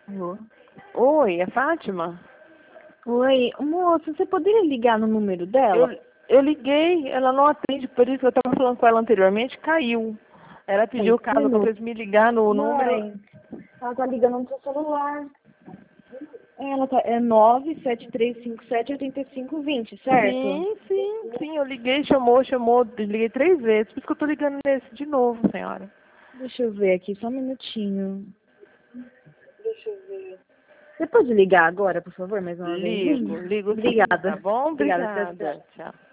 Alô? Oi, é Fátima? Oi, moça, você poderia ligar no número dela? Eu liguei, ela não atende, por isso que eu estava falando com ela anteriormente, caiu. Ela pediu caso pra vocês me ligar no número. Mãe, ela tá ligando no seu celular. Ela tá, é 973578520, certo? Sim, eu liguei, liguei 3 vezes, por isso que eu tô ligando nesse de novo, senhora. Deixa eu ver aqui, só um minutinho. Você pode ligar agora, por favor, mais uma vez? Ligo sim, tá Obrigada. bom? Obrigada, até já. Obrigada. Tchau.